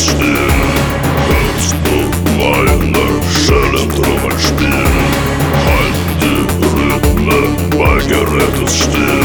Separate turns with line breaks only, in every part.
es still. Hörst du meine schellen Trommel spielen? Halt die Rhythmen bei Gerätes still.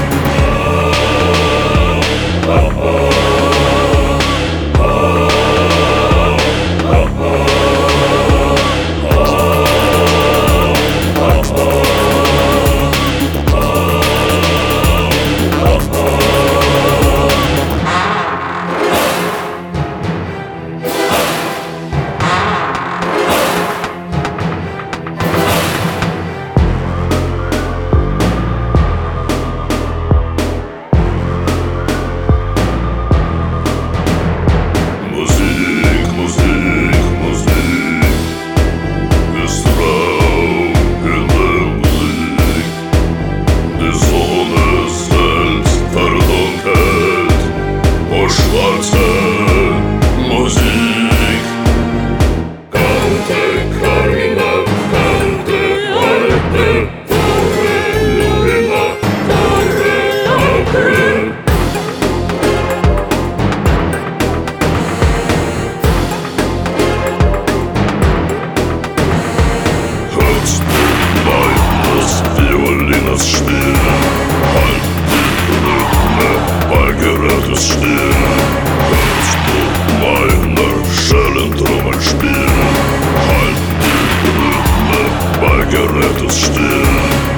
Schwarze Musik. Cante Carmina, cante alte, corre Lorena, corre Alfred. Hörst du meines Violines spielen? Halt die Rhythme bei Gerätes still. Hörst du meine schellen Trommel spielen? Halt die Rhythme bei Gerätes still.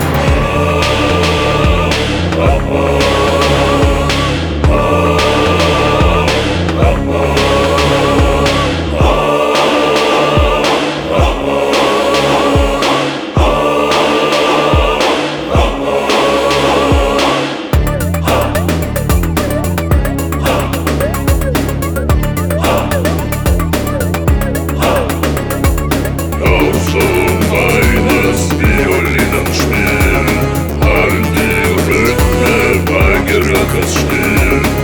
Hörst du meines Violinen spielen? Halt die Rhythme bei Gerätes still.